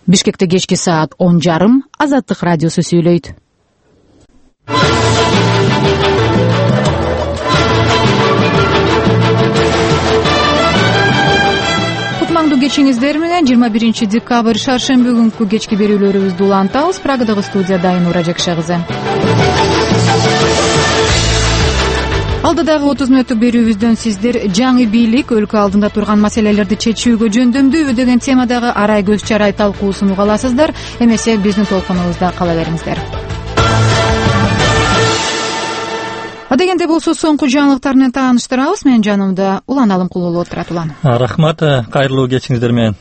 Бишкекте кечки саат 10:30 Азаттык радиосу сүйлөйт. Кутмандуу кечиңиздер менен 21 декабрь шаршемби күнкү кечки берүүлөрүбүздү улантабыз. Прагадагы студияда Айнура Жекше кызы. Алдыдагы 30 мүнөттүк берүүбүздөн сиздер жаңы бийлик өлкө алдында турган маселелерди чечүүгө жөндөмдүүбү деген темадагы арай көз чарай талкуусун уга аласыздар. Эмесе биздин толкунубузда кала бериңиздер. Адегенде болсо соңку жаңылыктар менен тааныштырабыз. Менин жанымда Улан Алымкулуу отурат. Улан. Рахмат, кайрылуу кечиңиздер менен.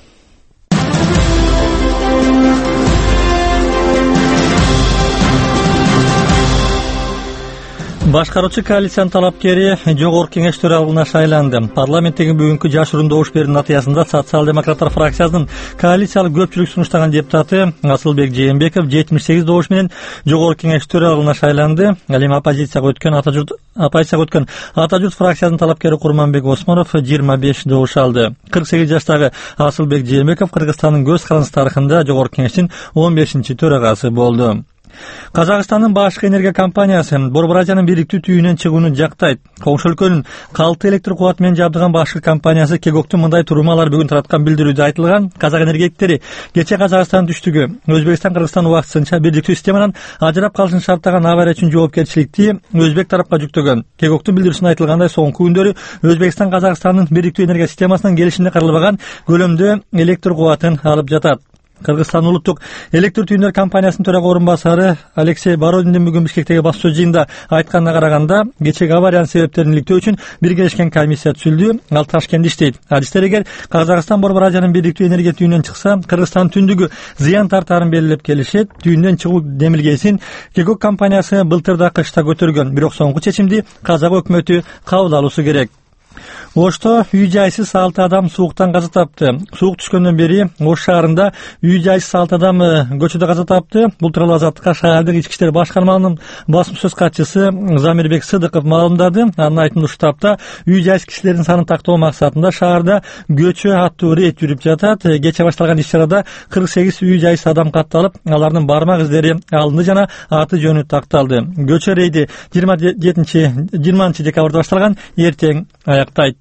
Башкаруучу коалициянын талапкери жогорку кеңеш төралыгына шайланды. Парламенттеги бүгүнкү жашыруун добуш берүүнүн натыйжасында социал-демократтар фракциясынын коалициялык көпчүлүк сунуштаган депутаты Асылбек Жээнбеков 78 добуш менен жогорку кеңеш төралыгына шайланды. Ал эми оппозицияга өткөн Ата журт фракциясынын талапкери Курманбек Осмонов 25 добуш алды. 48 жаштагы Асылбек Жээнбеков Кыргызстандын көз карандысы тарыхында жогорку кеңештин 15 төрагасы болду. Казакстандын башкы энергия компаниясы Борбор Азиянын бириктүү түйүнөн чыгууну жактайт. Коңшу өлкөнүн калты электр кубаты менен жабдыган башкы компаниясы Кегоктун мындай турумалар бүгүн тараткан билдирүүдө айтылган. Казак энергетиктери кечээ Казакстан түштүгү Өзбекстан Кыргызстан убактысынча бириктүү системанан ажырап калышын шарттаган авария үчүн жоопкерчиликти Өзбек тарапка жүктөгөн. Кегоктун билдирүүсүндө айтылгандай, соңку күндөрү Өзбекстан Казакстандын бириктүү энергия системасынын келишимине каралбаган көлөмдө электр кубатын алып жатат. Кыргызстан улуттук электр түйүндөр компаниясынын төрага орун басары Алексей Бородиндин бүгүн Бишкектеги басуу сөз жыйынында айтканына караганда, кечеги авариянын себептерин иликтөө үчүн биргелешкен комиссия түзүлдү. Ал Ташкентте иштейт. Адистер эгер Казакстан Борбор Азиянын бириктүү энергия түйүнүнөн чыкса, Кыргызстан түндүгү зыян тартаарын белгилеп келишет. Түйүндөн чыгуу демилгесин Кегок компаниясы былтырда кышта көтөргөн. Бирок соңку чечимди Казак өкмөтү кабыл алуусу керек. Ошто үй жайсыз 6 адам сууктан каза тапты. Суук түшкөндөн бери Ош шаарында үй жайсыз 6 адам көчөдө каза тапты. Бул тууралуу Азаттыкка шаардык ички иштер башкармалыгынын басма сөз катчысы Замирбек Сыдыков маалымдады. Анын айтымында ушул тапта үй жайсыз кишилердин санын тактоо максатында шаарда көчө аттуу рейд жүрүп жатат. Кече башталган иш-чарада 48 үй жайсыз адам катталып, алардын бармак издери алынды жана аты жөнү такталды. Көчө рейди 20 декабрда башталган, эртең аяктайт.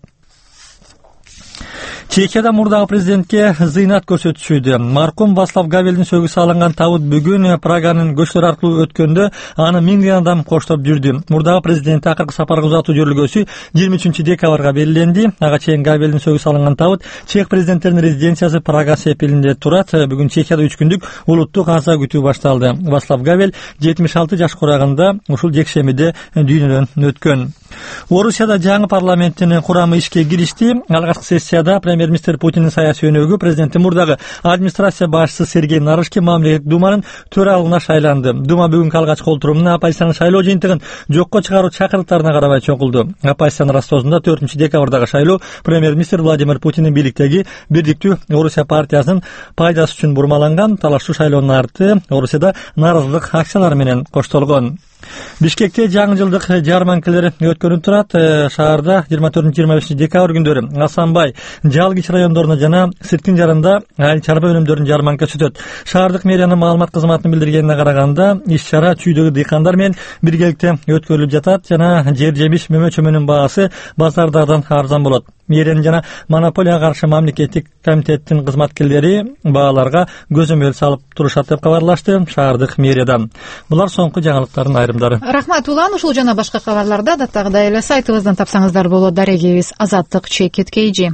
Чехияда мурдагы президентке зыйнат көрсөтүшүүдө. Маркум Васлав Гавелдин сөгү салынган табут бүгүн Праганын көчөлөр аркылуу өткөндө аны миңдеген адам коштоп жүрдү. Мурдагы президент акыркы сапарга узатуу жөрүлгөсү 23 декабрга белгиленди. Ага чейин Гавелдин сөгү салынган табут Чех президенттеринин резиденциясы Прага сепилинде турат. Бүгүн Чехияда 3 күндүк улуттук аза күтүү башталды. Васлав Гавел 76 жаш курагында ушул жекшемиде дүйнөдөн өткөн. Орусияда жаңы парламенттин курамы ишке киришти. Алгачкы сессияда премьер-министр Путиндин саясий өнөгү президенттин мурдагы администрация башчысы Сергей Нарышкин мамлекеттик думанын төралыгына шайланды. Дума бүгүнкү алгачкы олтурумуна оппозициянын шайлоо жыйынтыгын жокко чыгаруу чакырыктарына карабай чогулду. Оппозициянын Ростовунда 4 декабрдагы шайлоо премьер-министр Владимир Путиндин бийликтеги Бирдиктүү Орусия партиясынын пайдасы үчүн бурмаланган. Талаштуу шайлоонун арты Орусияда нааразылык акциялары менен коштолгон. Бишкекте жаңы жылдык жарманкалар өткөнүп турат. Шаарда 24-25 декабрь күндөрү Асанбай, Жалгич райондорунда жана Сырткын жарында айыл чарба өнүмдөрүнүн жарманкасы өтөт. Шаардык мэриянын маалымат кызматынын билдиргенине караганда, иш-чара чүйдөгү дыйкандар менен биргеликте өткөрүлүп жатат жана жер жемиш мөмө-чөмөнүн баасы базардардан арзан болот. Мэриянын жана монополияга каршы мамлекеттик комитеттин кызматкерлери бааларга көзөмөл салып турушат деп кабарлашты шаардык мэриядан. Булар соңку жаңылыктардын айрымдары. Рахмат Улан. Ушул жана башка кабарларды адаттагыдай эле сайтыбыздан тапсаңыздар болот. Дарегибиз azattik.kj.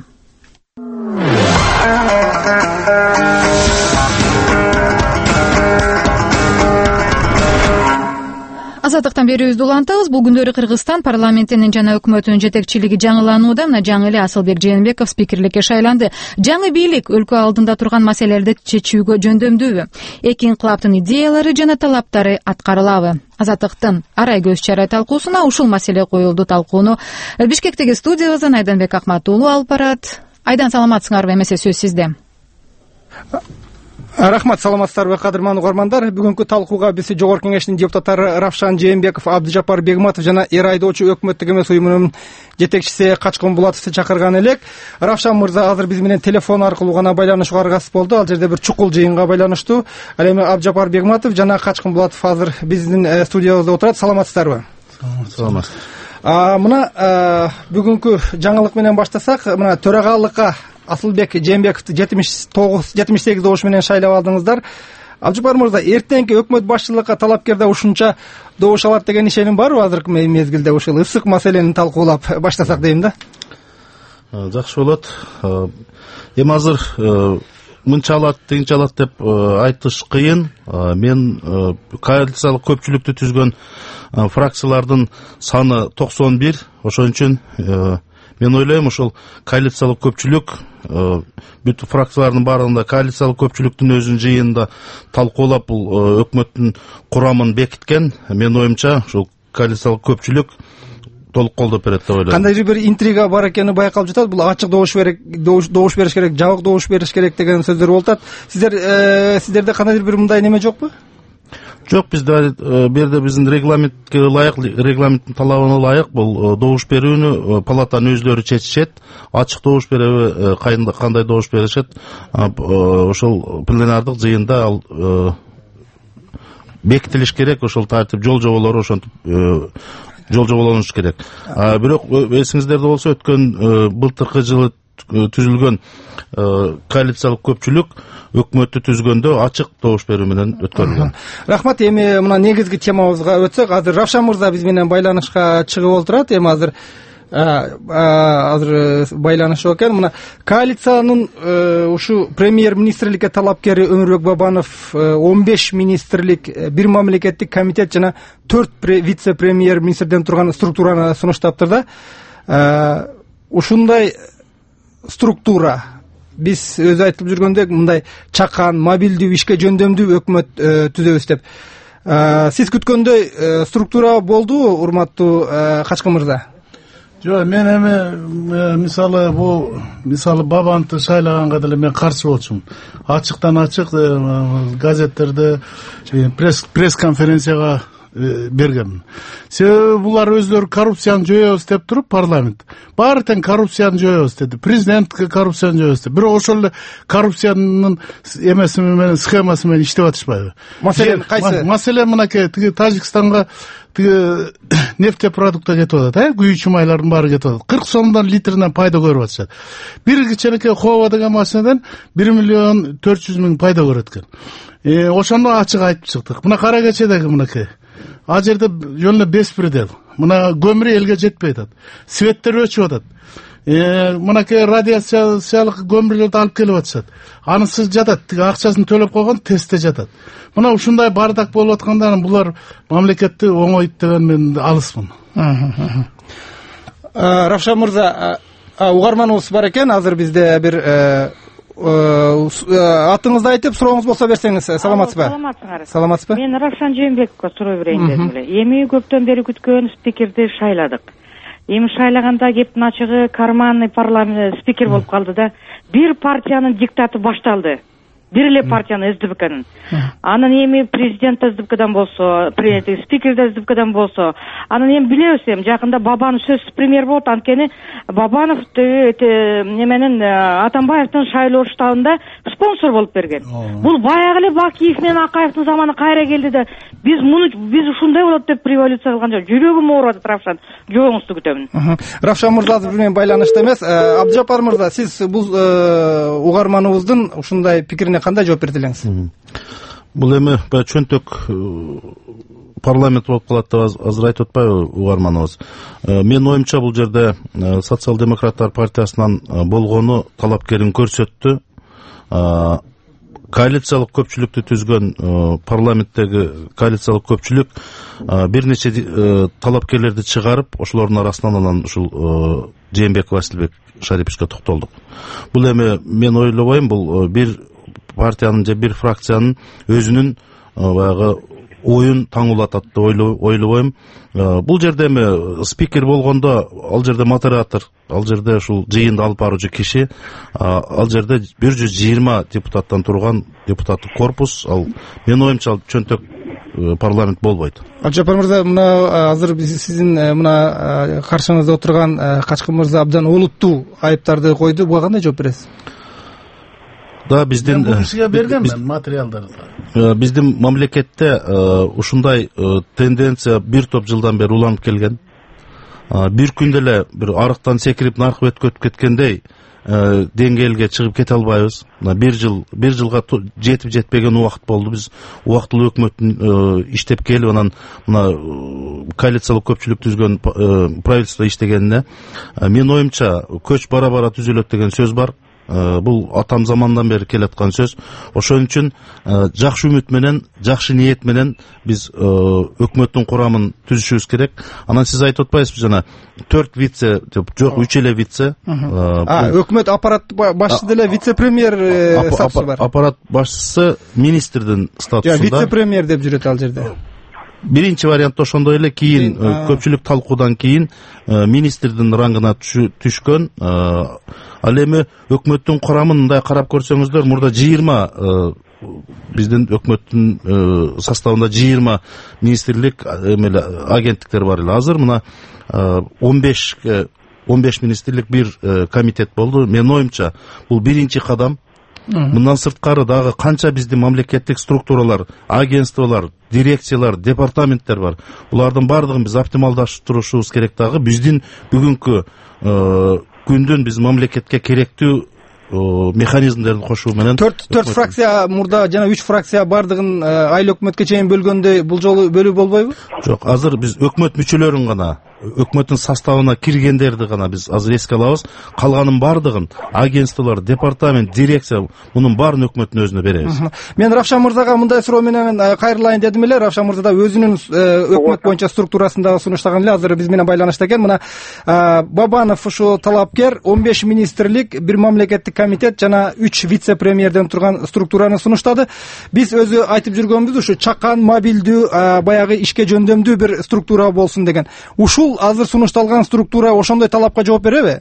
Азаттыктан берүүбүздү улантабыз. Бул күндөрү Кыргызстан парламентинин жана өкмөтүнүн жетекчилиги жаңыланууда. Мына жаңы эле Асылбек Жээнбеков спикерликке шайланды. Жаңы бийлик өлкө алдында турган маселелерди чечүүгө жөндөмдүүбү? Эки инкылаптын идеялары жана талаптары аткарылабы? Азаттыктын арай көз чарай талкуусуна ушул маселе коюлду. Талкууну Бишкектеги студиябыздан Айданбек Акматуулу алып барат. Айдан, саламатсыңарбы? Эмесе сөз сизде. Рахмат, саламатсыздарбы кадырман угармандар. Бүгүнкү талкууга биз Жогорку Кеңештин депутаттары Равшан Жээнбеков, Абдыжапар Бегматов жана эр айдоочу өкмөттүк эмес уюмунун жетекчиси Качкын Булатовду чакырган элек. Равшан мырза азыр биз менен телефон аркылуу гана байланышууга аргасыз болду. Ал жерде бир чукул жыйынга байланыштуу. Ал эми Абдыжапар Бегматов жана Качкын Булатов азыр биздин студиябызда отурат. Саламатсыздарбы? Саламат. Мына бүгүнкү жаңылык менен баштасак, мына төрагалыкка Асылбек Жээнбековду 78 добуш менен шайлап алдыңыздар. Абдыжапар мырза, эртеңки өкмөт башчылыкка талапкерде ушунча добуш алат деген ишеним барбы? Азыркы мезгилде ушул ысык маселени талкуулап баштасак дейм да. Жакшы болот. Эми азыр мынча алат, тигинче алат деп айтыш кыйын. Мен коалициялык көпчүлүктү түзгөн фракциялардын саны 91. Ошон үчүн мен ойлойм, ошол коалициялык көпчүлүк бүт фракциялардын баарында коалициялык көпчүлүктүн өзүнүн жыйынында талкуулап бул өкмөттүн курамын бекиткен. Мен оюмча ушул коалициялык көпчүлүк толук колдоп берет деп ойлойм. Кандайдыр бир интрига бар экени байкалып жатат. Бул ачык добуш бериш керек, жабык добуш бериш керек деген сөздөр болуп атат. Сиздерде кандайдыр бир мындай неме жокпу? Жок, бизде берде биздин регламентке ылайык, регламенттин талабына ылайык бул добуш берүүнү палатанын өздөрү чечишет. Ачык добуш береби, кандай добуш беришет, ошол пленардык жыйында ал бекитилиш керек. Ошол тартип жол жоболору ошентип жол жоболонуш керек. Бирок эсиңиздерде болсо, өткөн былтыркы жылы түзүлгөн коалициялык көпчүлүк өкмөттү түзгөндө ачык добуш берүү менен өткөрүлгөн. Рахмат. Эми мына негизги темабызга өтсөк, азыр Равшан мырза биз менен байланышка чыгып отурат. Эми азыр байланышып экен. Мына коалициянын ушу премьер-министрликке талапкери Өмүрбек Бабанов 15 министрлик, бир мамлекеттик комитет жана 4 вице-премьер-министрден турган структураны сунуштаптыр да. Ушундай структура биз өзү айтып жүргөндөк мындай чакан, мобилдүү, ишке жөндөмдүү өкмөт түзөбүз деп. Сиз күткөндөй структура болдубу, урматтуу Качкын мырза? Жок, мен эми мисалы Бабановду шайлаганга деле мен каршы болчумун. Ачыктан ачык газеттерде, пресс-конференцияга берген. Себеби булар өздөрү коррупцияны жоебуз деп туруп, парламент баары тең коррупцияны жоебуз деди. Президент коррупцияны жоебуз деди. Бирок ошол эле коррупциянын эмеси менен, схемасы менен иштеп атышпайбы? Маселен кайсы? Маселен мынакей Тажикстанга нефтепродукты кетип атат, күйүүчү майлардын баары кетип атат. 40 сомдон литринен пайда көрүп атышат. Бир кичинекей Хова деген машинеден 1 миллион 400 миң пайда көрөт экен. Ошондо ачык айтып чыктык. Мына кара кечедеги мынакей. Ал жерде жөн эле беспредел. Мына көмүр элге жетпей атат. Светтер өчүп атат. Мынакей радиациялык көмүрлөрдү алып келип атышат. Анысы жатат, акчасын төлөп койгон тестте жатат. Мына ушундай бардак болуп атканда булар мамлекетти оңойт деген мен алысмын. Равшан мырза, угарманыбыз бар экен, азыр бизде бир атыңызды айтып, сурооңуз болсо берсеңиз. Саламатсызбы? Саламатсызбы? Мен Равшан Жээнбековго суроо берейин дедим эле. Эми көптөн бери күткөн спикерди шайладык. Эми шайлаганда кептин ачыгы карманный парламент спикер болуп калды да, бир партиянын диктаты башталды. Бир эле партиянын СДПКнын. Анан эми президент СДПКдан болсо, спикер да СДПКдан болсо, анан эми билебиз, эми жакында Бабанов сөзсүз премьер болот, анткени Бабанов неменен Атамбаевдин шайлоо штабында спонсор болуп берген. Бул баягы эле Бакиев менен Акаевдин заманы кайра келди да, биз ушундай болот деп революция кылган жок. Жүрөгүм ооруп атат, Равшан. Жоогуңузду күтөмүн. Равшан мырза азыр менен байланышта эмес. Абдыжапар мырза, сиз бул угарманыбыздын ушундай пикирине кандай жооп бере элеңиз? Бул эми чөнтөк парламент болуп калат деп азыр айтып атпайбы угарманыбыз? Мен оюмча бул жерде социал-демократтар партиясынан болгону талапкерин көрсөттү. Коалициялык көпчүлүктү түзгөн парламенттеги коалициялык көпчүлүк бир нече талапкерлерди чыгарып, ошолордун арасынан анан ушул Жээнбеков Асылбек Шариповичке токтолдук. Бул эми мен ойлобойм, бул бир партиянын же бир фракциянын өзүнүн баягы оюн таңулатат деп ойлобойм. Бул жерде эми спикер болгондо ал жерде модератор, ал жерде ушул жыйынды алып баруучу киши, ал жерде 120 депутаттан турган депутаттык корпус. Ал менин оюмча ал чөнтөк парламент болбойт. Абдыжаппар мырза, мына азыр сиздин мына каршыңызда отурган Качкын мырза абдан олуттуу айыптарды койду. Буга кандай жооп бересиз? Да, биздин кишиге бергенмен материалдарды. Биздин мамлекетте ушундай тенденция бир топ жылдан бери уланып келген. Бир күндө эле бир арыктан секирип наркы өткөтүп кеткендей деңгээлге чыгып кете албайбыз. Бир жылга жетип жетпеген убакыт болду. Биз убактылуу өкмөттүн иштеп келип, анан мына коалициялык көпчүлүк түзгөн правительство иштегенине менин оюмча көч бара түзүлөт деген сөз бар. Бул атам замандан бери келаткан сөз. Ошон үчүн жакшы үмүт менен, жакшы ниет менен биз өкмөттүн курамын түзүшүбүз керек. Анан сиз айтып атпайсызбы жана 4 вице деп, жок 3 эле вице. Өкмөт аппарат башчысы деле вице-премьер статусу бар. Аппарат башчысы министрдин статусунда. Вице-премьер деп жүрөт ал жерде. Биринчи вариантта ошондой эле, кийин көпчүлүк талкуудан кийин министрдин рангына түшкөн. Ал эми өкмөттүн курамын мындай карап көрсөңүздөр, мурда 20 биздин өкмөттүн составында 20 министрлик агенттиктер бар эле. Азыр мына 15 министрлик бир комитет болду. Менин оюмча бул биринчи кадам. Мындан сырткары дагы канча биздин мамлекеттик структуралар, агентстволор, дирекциялар, департаменттер бар. Булардын бардыгын биз оптималдаштырышыбыз керек. Дагы биздин бүгүнкү күндүн биз мамлекетке керектүү механизмдерди кошуу менен 4 фракция мурда жана 3 фракция бардыгын айыл өкмөткө чейин бөлгөндө бул жолу бөлүү болбойбу? Жок, азыр биз өкмөт мүчөлөрүн гана, өкмөттүн составына киргендерди гана биз азыр эске алабыз. Калганын бардыгын агентстволор, департамент, дирекция, мунун баарын өкмөттүн өзүнө беребиз. Мен Равшан мырзага мындай суроо менен кайрылайын дедим эле. Равшан мырза да өзүнүн өкмөт боюнча структурасында сунуштаган эле, азыр биз менен байланышта экен. Мына Бабанов ушу талапкер 15 министрлик, бир мамлекеттик комитет жана 3 вице-премьерден турган структураны сунуштады. Биз өзү айтып жүргөнбүз, ушу чакан, мобилдүү, баягы ишке жөндөмдүү бир структура болсун деген. Ушул азыр сунушталган структура ошондой талапка жооп береби?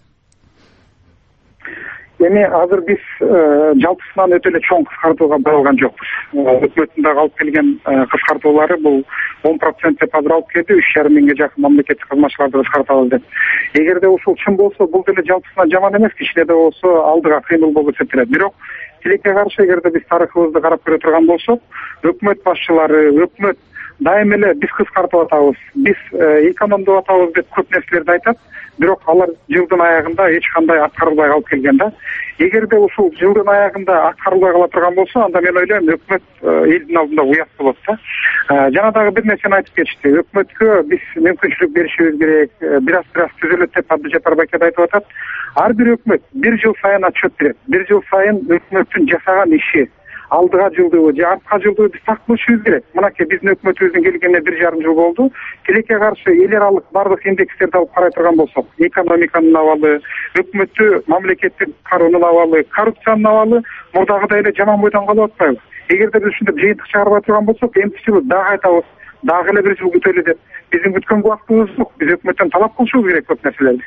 Эми азыр биз жалпысынан өтө эле чоң кыскартууга барылган жокпуз. Өкмөттүн дагы алып келген кыскартуулары бул 10% деп азыр алып келди, 3,5 миңге жакын мамлекеттик кызматчыларды кыскартабыз деп. Эгерде ушул чын болсо, бул деле жалпысынан жаман эмес, кичине да болсо алдыга кыймыл болуп эсептелет. Бирок тилекке каршы, эгерде биз тарыхыбызды карап көрө турган болсок, өкмөт башчылары, өкмөт дайым эле биз кыскартып атабыз, биз экономдоп атабыз деп көп нерселерди айтат. Бирок алар жылдын аягында эч кандай аткарылбай калып келген да. Эгерде ушул жылдын аягында аткарылбай кала турган болсо, анда мен ойлойм өкмөт элдин алдында уят болот да. Жана дагы бир нерсени айтып кетишти. Өкмөткө биз мүмкүнчүлүк беришибиз керек. Бир аз түзөлөт деп Абдыжаппар байке айтып атат. Ар бир өкмөт бир жыл сайын отчет берет. Бир жыл сайын өкмөттүн жасаган иши, алдыга жылдыбы же артка жылдыбы биз так кылышыбыз керек. Мынакей биздин өкмөтүбүздүн келгенине 1,5 жыл болду. Тилекке каршы эл аралык бардык индекстерди алып карай турган болсок, экономиканын абалы, өкмөттү мамлекеттик кароонун абалы, коррупциянын абалы мурдагыдай эле жаман бойдон калып атпайбы? Эгерде биз ушинтип жыйынтык чыгарбай турган болсок, эмки жылы дагы айтабыз, дагы эле бир жыл күтөлү деп. Биздин күткөнгө убактыбыз жок. Биз өкмөттөн талап кылышыбыз керек көп нерселерди.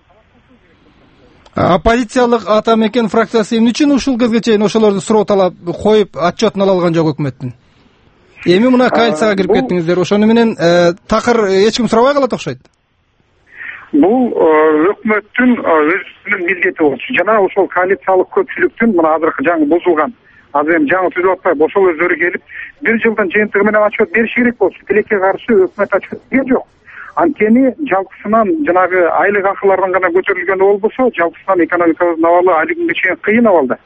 Оппозициялык ата мекен фракциясы эмне үчүн ушул кезге чейин ошолорду суроо талап коюп отчетун ала алган жок өкмөттүн? Эми мына коалицияга кирип кеттиңиздер, ошону менен такыр эч ким сурабай калат окшойт. Бул өкмөттүн өзүнүн милдети болчу. Жана ошол коалициялык көпчүлүктүн мына азыркы жаңы бузулган, азыр эми жаңы түзүп атпайбы, ошол өздөрү келип бир жылдын жыйынтыгы менен отчет бериши керек болчу. Тилекке каршы өкмөт отчет берген жок. Анткени жалпысынан жанагы айлык акылардын гана көтөрүлгөнү болбосо, жалпысынан экономикабыздын абалы али күнгө чейин кыйын абалда.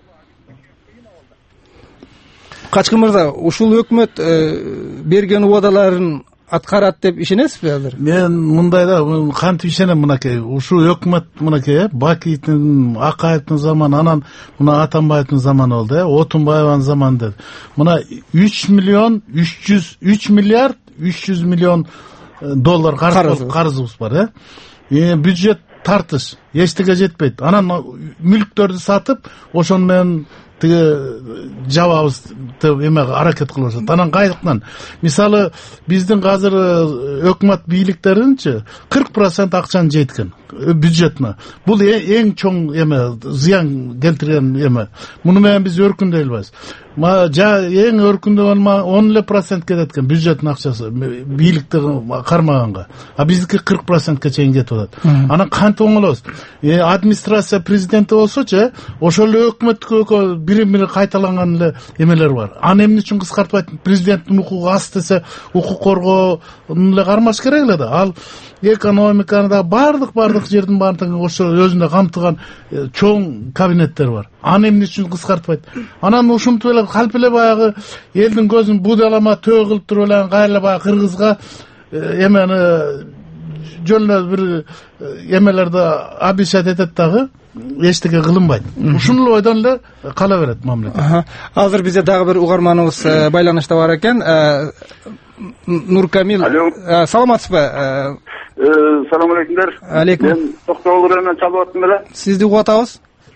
Качкын мырза, ушул өкмөт берген убадаларын аткарат деп ишенесизби азыр? Мен мындай да кантип ишенем, мынакей ушул өкмөт мынакей Бакиевдин, Акаевдин заманы, анан мына Атамбаевдин заманы болду, Отунбаевдин заманы деп. Мына 3 миллиард 300 миллион доллар карызыбыз бар, бюджет тартыш эчтеге жетпейт. Анан мүлктөрдү сатып, ошону менен тиги жабабыз, бирикти эмеге аракет кылып жатат. Анан кайдыктан мисалы биздин азыр өкмөт бийликтеринчи 40% акчаны жейткен бюджетине. Бул эң чоң эме, зыян келтирген эме. Муну менен биз өркүндөй албайбыз. Эң өркүндөгөн 10% кетет экен бюджеттин акчасы бийликти кармаганга. А биздики 40%ке чейин кетип атат. Анан кантип оңолобуз? Администрация президенти болсочу, ошол эле өкмөткө бири-бири кайталанган эле эмелер бар. Аны эмне үчүн кыскартпайт? Президенттин укугу аз десе, укук коргоонун эле кармаш керек эле да. Ал экономиканы да бардык жердин баардыгын ошо өзүндө камтыган чоң кабинеттер бар. Аны эмне үчүн кыскартпайт? Анан ушинтип эле калп эле баягы элдин көзүн будалама төө кылып туруп эле кайра баягы Кыргызга эмени жөн эле бир эмелерди обещать этет дагы эчтеке кылынбайт. Ушул ойдон эле кала берет мамлекет. Азыр бизде дагы бир угарманыбыз байланышта бар экен. Нуркамил, саламатсызбы? Салам алейкумдар. Алейкум. Мен токтогулдан чалып аттым эле. Сизди угуп атабыз.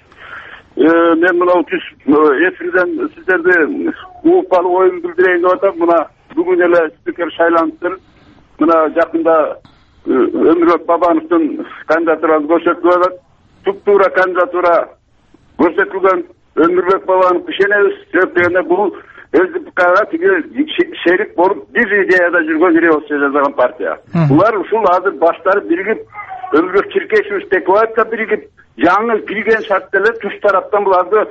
Мен мына эфирден сиздерди угуп алып оюн билдирейин деп атам. Мына бүгүн эле спикер шайланыптыр. Мына жакында Өмүрбек Бабановдун кандидатурасы көрсөтүлүп атат. Туп-туура кандидатура көрсөтүлгөн. Өмүрбек Бабанов ишенебиз. Себеп дегенде бул СДПКга тиги шерик болуп бир идеяда жүргөн революция жасаган партия. Булар ушул азыр баштары биригип, Өмүрбек Чиркешевич Текебаевка биригип, жаңы кирген шартта эле туш тараптан буларды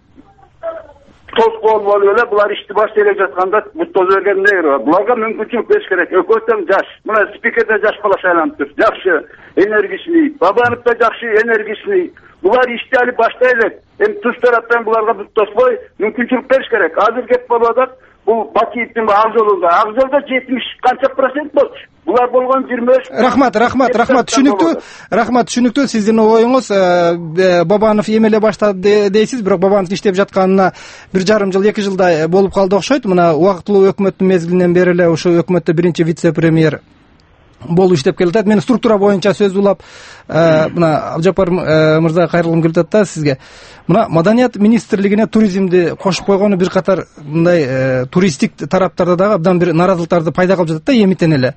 тоскоол болуп эле булар ишти баштай эле жатканда буттозо бергендей. Буларга мүмкүнчүлүк бериш керек. Экөөтөн жаш. Мына спикер да жаш бала шайланыптыр. Жакшы, энергичный. Бабанов да жакшы, энергичный. Булар ишти али баштай элек. Эми туш тараптан буларга буттоспой мүмкүнчүлүк бериш керек. Азыр кеп болуп атат. Бул Бакиевдин ак жолунда. Ак жолдо 70 канча процент болчу. Булар болгон 23. Рахмат, түшүнүктүү. Сиздин оюңуз Бабанов эмеле баштады дейсиз, бирок Бабанов иштеп жатканына 1,5 жыл, 2 жылдай болуп калды окшойт. Мына убактылуу өкмөттүн мезгилинен бери эле ошо өкмөттө биринчи вице-премьер болуп иштеп келатат. Мен структура боюнча сөз улап, мына Абжапар мырза кайрылгым келип атат да сизге. Мына Маданият министрлигине туризмди кошуп койгону бир катар мындай туристтик тараптарда дагы абдан бир наразылыктарды пайда кылып жатат да эмитен эле.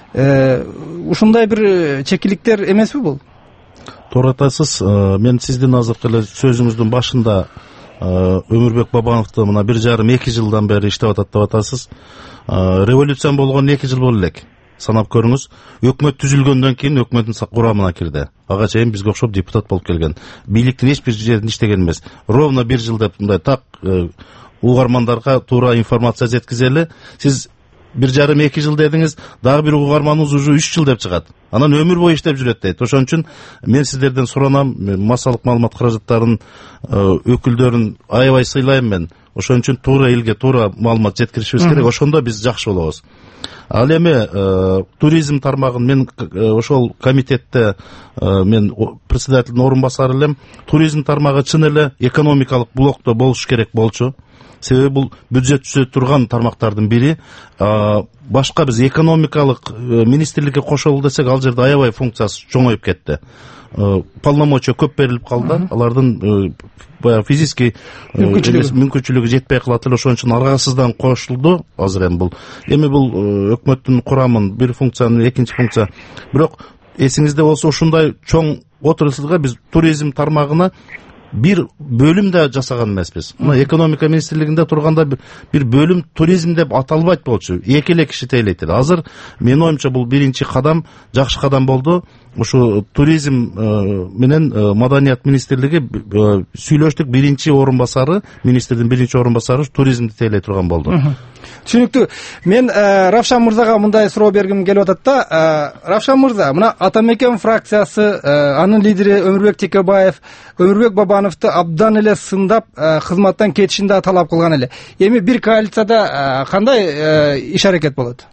Ушундай бир чекиликтер эмеспи бул? Туура айтасыз. Мен сиздин азыркы эле сөзүңүздүн башында Өмүрбек Бабановду мына 1,5-2 жылдан бери иштеп атат деп атасыз. Революция болгон 2 жыл болду элек. Санап көрүңүз. Өкмөт түзүлгөндөн кийин өкмөттүн курамына кирди. Ага чейин бизге окшоп депутат болуп келген. Бийликтин эч бир жеринде иштеген эмес. Ровно 1 жыл деп мындай так угармандарга туура информация жеткизели. Сиз 1,5-2 жыл дедиңиз, дагы бир угарманыбыз уже 3 жыл деп чыгат. Анан өмүр бою иштеп жүрөт дейт. Ошон үчүн мен сиздерден суранам, массалык маалымат каражаттарынын өкүлдөрүн аябай сыйлайм мен. Ошон үчүн туура элге туура маалымат жеткиришибиз керек. Ошондо биз жакшы болобуз. Ал эми туризм тармагын мен ошол комитетте мен председательдин орун басары элем. Туризм тармагы чын эле экономикалык блокто болуш керек болчу. Себеби бул бюджет түзө турган тармактардын бири. Башка биз экономикалык министрликке кошолу десек, ал жерде аябай функциясы чоңоюп кетти. Полномочия көп берилип калды. Алардын баягы физический мүмкүнчүлүгү жетпей калат эле. Ошон үчүн аргасыздан кошулду. Азыр эми бул өкмөттүн курамын бир функцияны, экинчи функция. Бирок эсиңизде болсо ушундай чоң отраслга биз туризм тармагына бир бөлүм да жасаган эмеспиз. Мына экономика министрлигинде турганда бир бөлүм туризм деп аталбайт болчу. Эки эле киши тейлейт эле. Азыр менин оюмча бул биринчи кадам, жакшы кадам болду. Ушу туризм менен Маданият министрлиги сүйлөштүк, биринчи орун басары, министрдин биринчи орун басары туризмди тейлей турган болду. Түшүнүктүү. Мен Равшан мырзага мындай суроо бергим келип атат да. Равшан мырза, мына Ата Мекен фракциясы, анын лидери Өмүрбек Текебаев Өмүрбек Бабановду абдан эле сындап, кызматтан кетишин да талап кылган эле. Эми бир коалицияда кандай иш аракет болот?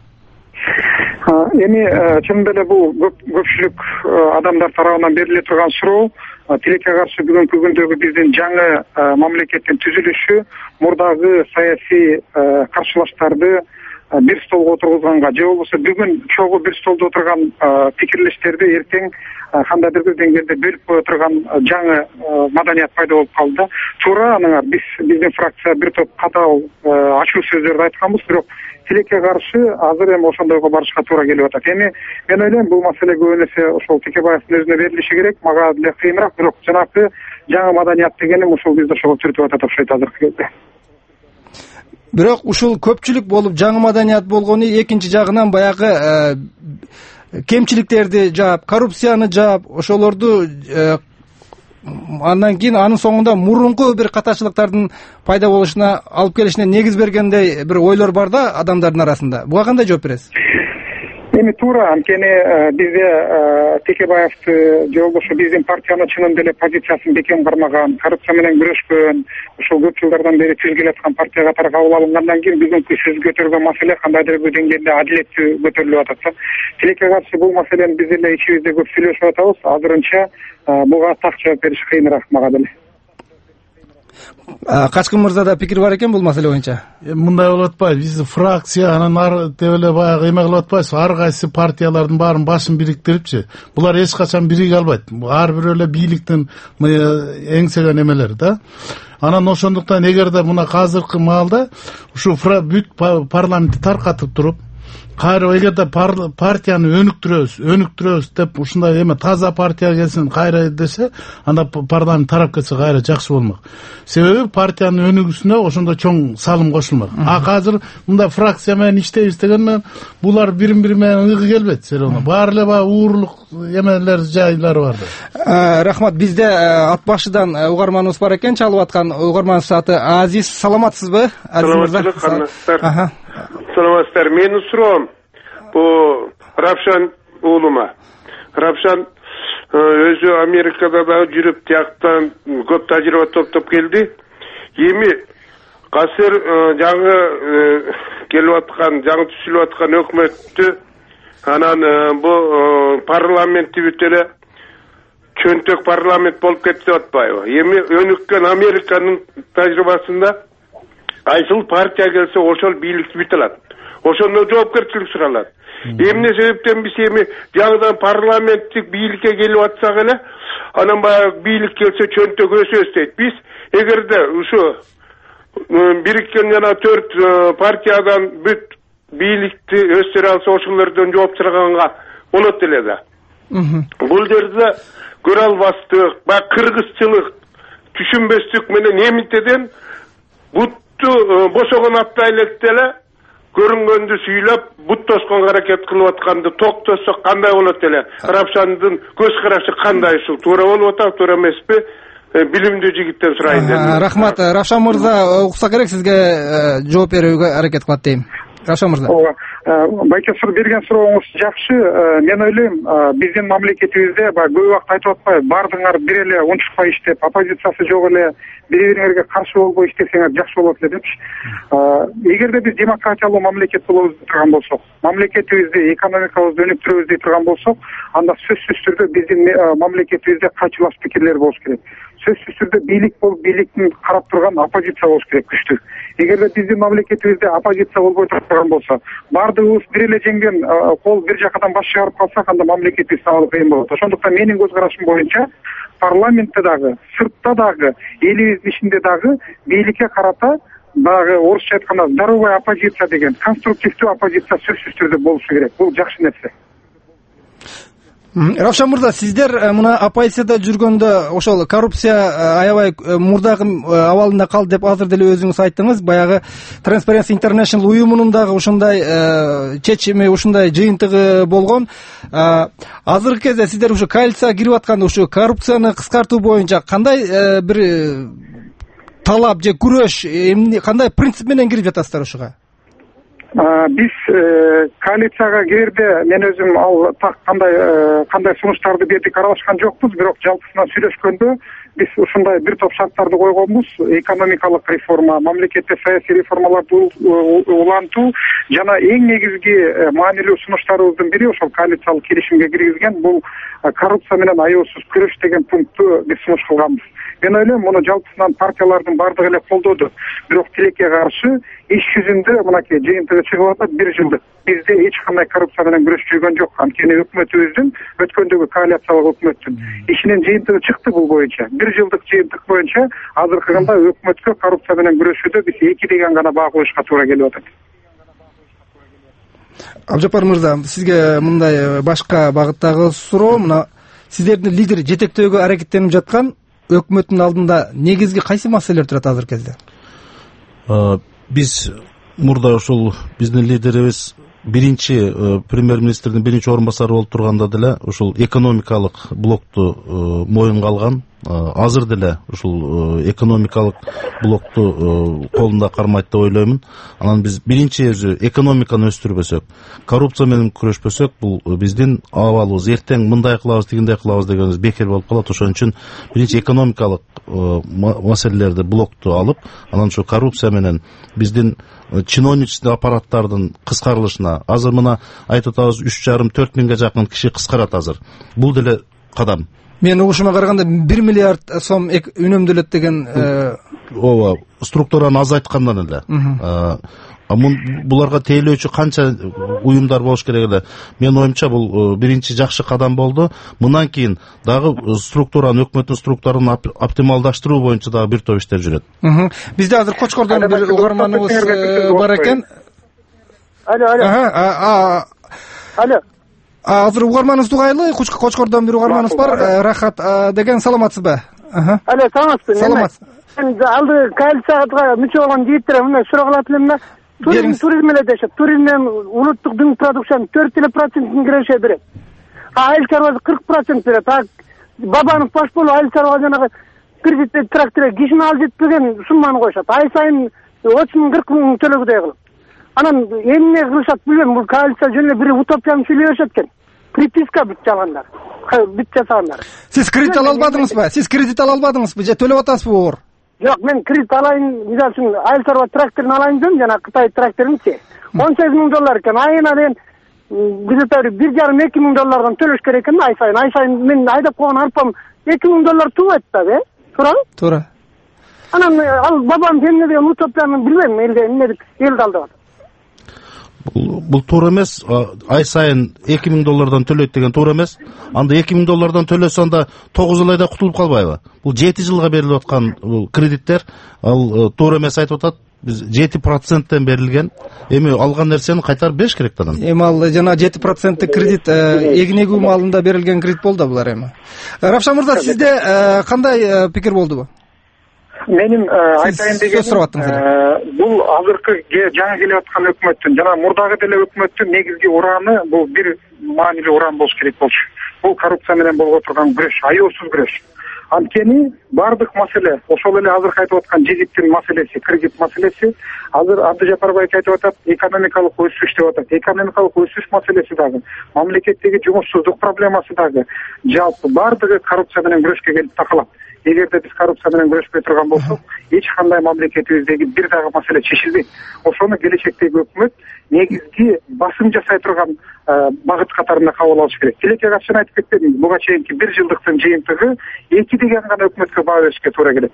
Эми чынында эле бул көпчүлүк адамдар тарабынан бериле турган суроо. Тилекке каршы бүгүнкү күндөгү биздин жаңы мамлекеттин түзүлүшү мурдагы саясий каршылаштарды бир столго отургузганга же болбосо бүгүн чогуу бир столдо отурган пикирлештерди эртең кандайдыр бир деңгээлде бөлүп кое турган жаңы маданият пайда болуп калды да. Туура аныңа биздин фракция бир топ катаал ачуу сөздөрдү айтканбыз, бирок тилекке каршы азыр эми ошондойго барышка туура келип атат. Эми мен ойлойм бул маселе көбүнесе ошол Текебаевдин өзүнө берилиши керек, мага деле кыйыныраак, бирок жанагы жаңы маданият дегеним ушул бизди ошого түртүп атат окшойт азыркы кезде. Бирок ушул көпчүлүк болуп жаңы маданият болгону экинчи жагынан баягы кемчиликтерди жаап, коррупцияны жаап, ошолорду андан кийин анын соңунда мурунку бир катачылыктардын пайда болушуна алып келишине негиз бергендей бир ойлор бар да адамдардын арасында. Буга кандай жооп бересиз? Эми туура, анткени бизде Текебаевди же болбосо биздин партияны чынында эле позициясын бекем кармаган, коррупция менен күрөшкөн, ушул көп жылдардан бери түз келаткан партия катары кабыл алынгандан кийин бүгүнкү сөз көтөргөн маселе кандайдыр бир деңгээлде адилеттүү көтөрүлүп атат да. Тилекке каршы бул маселени биз деле ичибизде көп сүйлөшүп атабыз. Азырынча буга так жооп бериш кыйыныраак мага деле. Качкын мырза да пикир бар экен бул маселе боюнча. Мындай болуп атпайбы, биздин фракция анан деп эле баягы эме кылып атпайбыз, ар кайсы партиялардын баарын башын бириктирипчи. Булар эч качан бириге албайт. Ар бирөө эле бийликтин эңсеген эмелери да. Анан ошондуктан эгерде мына азыркы маалда ушу бүт парламентти таркатып туруп, кайра эгерде партияны өнүктүрөбүз деп ушундай эме таза партия келсин кайра десе, анда парламент тарап кетсе кайра жакшы болмок. Себеби партиянын өнүгүүсүнө ошондо чоң салым кошулмак. Азыр мында фракция менен иштейбиз дегенмен булар бири-бири менен ыгы келбейт. Баары эле баягы уурулук эмелер жайлары бар. Рахмат. Бизде ат башыдан угарманыбыз бар экен, чалып аткан угарманыбыз аты Азиз. Саламатсызбы? Саламатсыздар. Менин суроом бул Равшан уулума. Равшан өзү Америкада да жүрүп, тияктан көп тажрыйба топтоп келди. Эми азыр жаңы келип аткан, жаңы түзүлүп аткан өкмөттү анан бул парламентти бүт эле чөнтөк парламент болуп кетти деп атпайбы? Эми өнүккөн Американын тажрыйбасында кайсыл партия келсе ошол бийликти бүт алат. Ошондо жоопкерчилик суралат. Эмне себептен биз эми жаңыдан парламенттик бийликке келип атсак эле, анан баягы бийлик келсе чөнтөк өсөбүз дейт. Биз эгерде ушу бириккен жана 4 партиядан бүт бийликти өстүрө алса, ошолордон жооп сураганга болот эле да. Бул жерде көрө албастык, баягы кыргызчылык, түшүнбөстүк менен эмитеден бутту бошогон аптай электе эле көрүнгөндү сүйлөп, бут тосконго аракет кылып атканды токтосок кандай болот эле? Равшандын көз карашы кандай? Ушул туура болуп атат, туура эмеспи? Билимдүү жигиттен сурайын дедим. Рахмат. Равшан мырза укса керек, сизге жооп берүүгө аракет кылат дейм. Равшан мырза. Байке берген сурооңуз жакшы. Мен ойлойм, биздин мамлекетибизде көп убакыт айтып атпайбы, баардыгыңар бир эле унчукпай иштеп, оппозициясы жок эле бири-бириңерге каршы болбой иштесеңер жакшы болот эле депчи. Эгерде биз демократиялуу мамлекет болобуз деп турган болсок, мамлекетибизди, экономикабызды өнүктүрөбүз деп турган болсок, анда сөзсүз түрдө биздин мамлекетибизде кайчылаш пикирлер болуш керек. Сөзсүз түрдө бийлик болуп, бийликтин карап турган оппозиция болуш керек, күчтүү. Эгерде биздин мамлекетибизде оппозиция болбой турган болсо, баардыгыбыз бир эле жеңген кол бир жакадан баш чыгарып калсак, анда мамлекетибиз сабылып кыйын болот. Ошондуктан менин көз карашым боюнча парламентте дагы, сыртта дагы, элибиздин ичинде дагы бийликке карата дагы орусча айтканда здоровая оппозиция деген, конструктивдүү оппозиция сөзсүз түрдө болушу керек. Бул жакшы нерсе. Равшан мырза, сиздер мына оппозицияда жүргөндө ошол коррупция аябай мурдагы абалында калды деп азыр деле өзүңүз айттыңыз. Баягы Transparency International уюмунун дагы ушундай чечими, ушундай жыйынтыгы болгон. Азыркы кезде сиздер ушу коалицияга кирип атканда ушу коррупцияны кыскартуу боюнча кандай бир талап же күрөш, кандай принцип менен кирип жатасыздар ушуга? Биз коалицияга кирерде мен өзүм ал так кандай сунуштарды бердик аралашкан жокпуз, бирок жалпысынан сүйлөшкөндө биз ушундай бир топ шарттарды койгонбуз. Экономикалык реформа, мамлекетте саясий реформаларды улантуу жана эң негизги маанилүү сунуштарыбыздын бири ошол коалициялык келишимге киргизген бул коррупция менен аяосуз күрөш деген пунктту биз сунуш кылганбыз. Мен ойлойм, муну жалпысынан партиялардын бардыгы эле колдоду. Бирок тилекке каршы иш жүзүндө мынакей жыйынтыгы чыгып атат 1 жылдык. Бизде эч кандай коррупция менен күрөш жүргөн жок. Анткени өкмөтүбүздүн өткөндөгү коалициялык өкмөттүн ишинин жыйынтыгы чыкты бул боюнча. 1 жылдык жыйынтык боюнча азыркы кында өкмөткө коррупция менен күрөшүүдө биз 2 деген гана баа коюшка туура келип атат. Абжапар мырза, сизге мындай башка багыттагы суроо, мына сиздердин лидер жетектөөгө аракеттенип жаткан өкмөттүн алдында негизги кайсы маселелер турат азыркы кезде? Биз мурда ушул биздин лидерибиз биринчи премьер-министрдин биринчи орун басары болуп турганда деле ушул экономикалык блокту моюнга алган. Азыр деле ушул экономикалык блокту колунда кармайт деп ойлоймун. Анан биз биринчи өзү экономиканы өстүрбөсөк, коррупция менен күрөшпөсөк, бул биздин абалыбыз эртең мындай кылабыз, тигиндей кылабыз дегенибиз бекер болуп калат. Ошон үчүн биринчи экономикалык маселелерди блокту алып, анан ошо коррупция менен биздин чиновнический аппараттардын кыскарылышына, азыр мына айтып атабыз 3,5-4 миңге жакын киши кыскарат азыр. Бул деле кадам. Мен угушума караганда 1 миллиард сом үнөмдөлөт деген ооба, структураны азайткандан эле. Буларга тейлөөчү канча уюмдар болуш керек эле. Менин оюмча бул биринчи жакшы кадам болду. Мындан кийин дагы структураны, өкмөттүн структураны оптималдаштыруу боюнча дагы бир топ иштер жүрөт. Бизде азыр Кочкордон бир угарманыбыз бар экен. Алло. Азыр угарманыбыз тугайлы, Кочкордон бир угарманыбыз бар, Рахат деген, саламатсызбы? Алло, саламатсызбы? Саламат. Мен алды коалицияга мүчө болгон жигиттер мына суроо кылат элем да. Туризм эле дешет. Туризмден улуттук дүң продукциянын 4% киреше берет. Айыл чарбасы 40% берет. Бабанов баш болуп айыл чарбага жанагы кредит трактор кишини алып жетпеген сумманы коюшат. Ай сайын 30 миң 40 миң төлөгүдөй кылып. Анан эмне кылышат билбейм, бул коалиция жөн эле бир утопияны сүйлөп беришет экен. Приписка бүт жалгандар. Бүт жасагандар. Сиз кредит ала албадыңызбы? Же төлөп атасызбы оор? Жок, мен кредит алайын, мисалы үчүн айыл чарба тракторун алайын десем, жана Кытай тракторунчу $18 миң экен. Айына дейин где-то $1,5-2 миң төлөш керек экен ай сайын. Мен айдап койгон арпам $2 миң туубайт да, туурабы? Туура. Анан ал бабам эмне деген утопияны билбейм, эмне элди алдырат. Бул туура эмес. Ай сайын $2 миң төлөйт деген туура эмес. Анда $2 миң төлөсө анда 9 жыл айда кутулуп калбайбы? Бул 7 жылга берилип аткан кредиттер, ал туура эмес айтып атат. Биз 7%тен берилген. Эми алган нерсени кайтарып бериш керек да. Эми ал жана 7% кредит эгин эгүү маалында берилген кредит болду булар эми. Равшан мырза, сизде кандай пикир болду? Менин айтайын дегеним, бул азыркы жаңы келип аткан өкмөттүн жана мурдагы деле өкмөттүн негизги ураны бул бир маанилүү уран болуш керек болчу. Бул коррупция менен болуп турган күрөш, аяосуз күрөш. Анткени бардык маселе, ошол эле азыркы айтып аткан жигиттин маселеси, кредит маселеси, азыр Абдыжапарбаев айтып атат, экономикалык өсүш деп атат. Экономикалык өсүш маселеси дагы, мамлекеттеги жумушсуздук проблемасы дагы, жалпы бардыгы коррупция менен күрөшкө келип такалат. Эгерде биз коррупция менен күрөшпөй турган болсок, эч кандай мамлекетибиздеги бир дагы маселе чечилбейт. Ошону келечектеги өкмөт негизги басым жасай турган багыт катарында кабыл алыш керек. Тилекке каршы айтып кетпедим, буга чейинки 1 жылдыктын жыйынтыгы 2 деген гана өкмөткө баа беришке туура келет.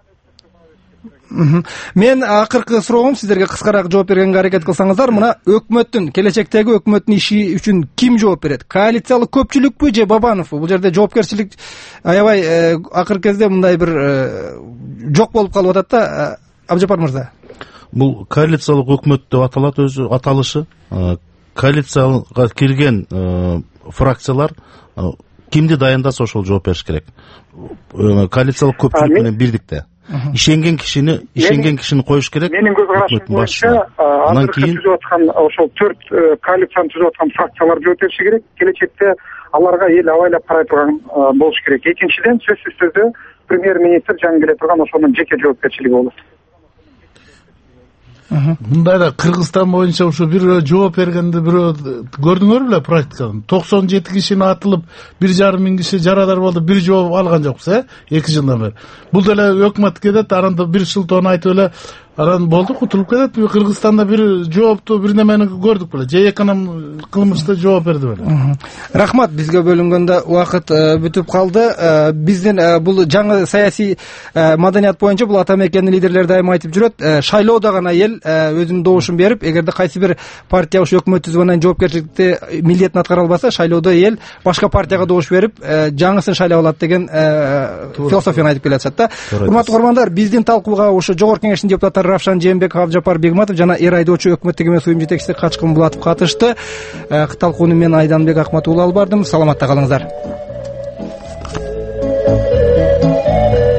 Мен акыркы суроом, сиздерге кыскараак жооп бергенге аракет кылсаңыздар, мына өкмөттүн, келечектеги өкмөттүн иши үчүн ким жооп берет? Коалициялык көпчүлүкпү же Бабановпу? Бул жерде жоопкерчилик аябай акыркы кезде мындай бир жок болуп калып атат да, Абжапар мырза. Бул коалициялык өкмөт деп аталат өзү аталышы. Коалицияга кирген фракциялар кимди дайындаса ошол жооп бериш керек. Коалициялык көпчүлүк менен бирдикте. Ишенген кишини коюш керек. Менин көз карашым боюнча азыркы түзүп аткан ошол 4 коалицияны түзүп аткан фракциялар жооп бериши керек. Келечекте аларга эл абайлап карай турган болуш керек. Экинчиден, сөзсүз түрдө премьер-министр жаңы келе турган ошонун жеке жоопкерчилиги болот. мындайда Кыргызстан боюнча ушу бирөө жооп бергенди бирөө көрдүңөр беле практиканы? 97 кишини атылып 1,5 миң киши жарадар болду, бир жооп алган жокпуз, 2 жылдан бери. Бул деле өкмөт кетет, аранда бир шылтоон айтып эле анан болду, кутулуп кетет. Кыргызстанда бир жоопту бир немени көрдүк беле. Же эконом кылмышты жооп берди беле. Рахмат, бизге бөлүнгөндө убакыт бүтүп калды. Биздин бул жаңы саясий маданият боюнча бул ата мекендин лидерлери дайым айтып жүрөт, шайлоодо гана эл өзүнүн добушун берип, эгерде кайсы бир партия ушу өкмөт түзгөндөн жоопкерчиликти милдетин аткара албаса, шайлоодо эл башка партияга добуш берип, жаңысын шайлап алат деген философияны айтып келатышат да. Урматтуу көрөрмандар, биздин талкууга ушу жогорку кеңештин депутаттары Равшан Жээнбеков, Абжапар Бегматов жана эр айдоочу өкмөттүк эмес уюм жетекчиси Качкын Булатов катышты. Талкууну мен Айданбек Акмат уулу алып бардым. Саламатта калыңыздар.